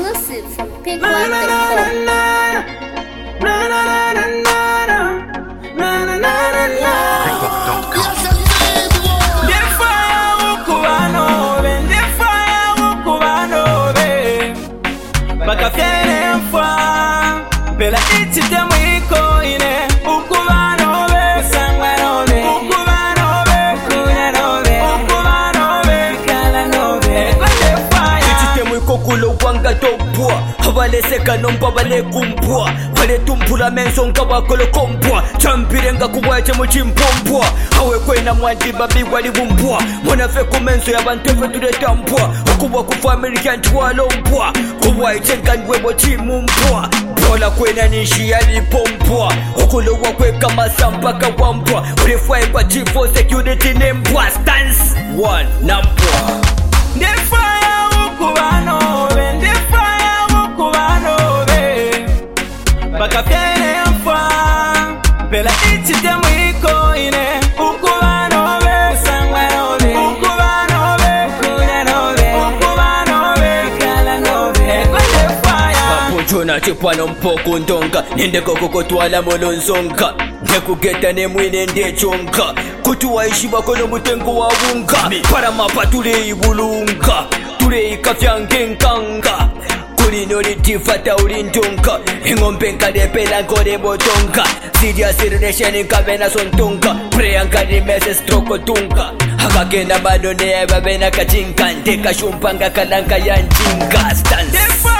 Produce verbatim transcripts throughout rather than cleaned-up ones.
Exclusive from Pick One dot Bella iti demo iko ine ukubano be sangwano be ukubano be kunano be ukubano be kalano be kwende fire iti demo iko kulo wanga topwa habale seka nomba bale kumpwa bale tumpula menso nkaba kolo kompwa champirenga kubwache mu chimpompwa hawe kwena mwandi babi wali bumpwa mona fe kumenso yabantu fe tudetampwa okubwa ku family kantwalo mpwa kubwache kanwebo chimumpwa Bola kwena nishi yalipompwa okulowa kweka masamba kawampwa ulifai kwa chief for security nembwa stance one nampwa ndefaya ukubano be ndefaya ukubano be bakafyene mfa bela iti demo iko ine ukubano be sangwano be ukubano be kunano be ukubano be kalano be kwende fire Chona chipano mpoko ndonga Nendeko kukotwala molonzonga Nekugeta ne mwine nde chonga Kutuwaishi bakono mutengo wa wunga Paramapa tule ibulunga Tule ikafyange nkanga Kulino litifata ulindunga Ingombe nkadepela nkore botonga Sidia sirinesheni nkavena sontunga Prea nkadimese stroko tunga Hakakena badone ya babena kachinka Ndeka shumpanga kalanka ya njinga Stance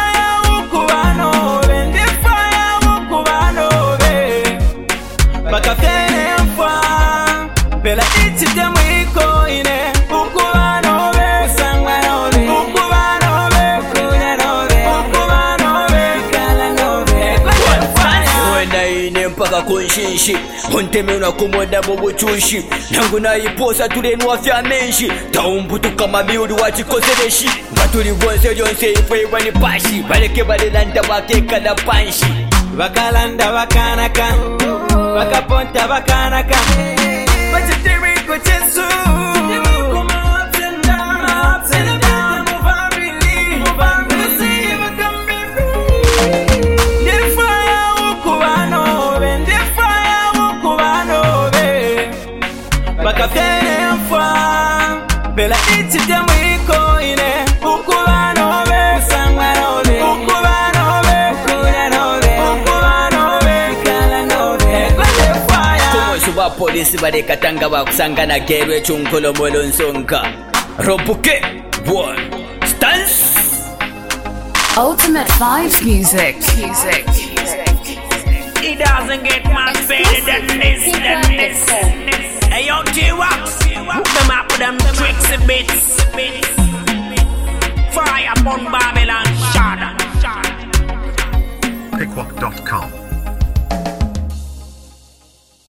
ukubano be ndefaya ukubano be bakafyene mfa bela iti demo iko ine ukubano be sangwano be ukubano be kunano be ukubano be kalano be wena ine mpaka kunshinshi onteme unakumonda mubuchushi nangu naiposa tulenwa fya menshi taumbutuka mamiuli wachikosereshi Batuli bonse jonse ifwe wani pashi Baleke balilanda wakeka na panshi Bakalanda bakanaka Bakaponta bakanaka Bachitiri kuchesu Kuma ups and down Ups and down Move on really Move on really Ndefaya ukubano be Ndefaya ukubano be Bakafyene mfa Bela iti demo iko ine ukubano be sangwano be ukubano be kunano be ukubano be kalano be kwende fire Kumosu ba polisi balekatanga bakusangana gerwe chunkolo molonsonga Robuke one stance Ultimate Vibes Music Music It doesn't get much better than this, than this. Hey yo T-Wax, hook them up with them tricks and bits. Fire upon Babylon, shut up.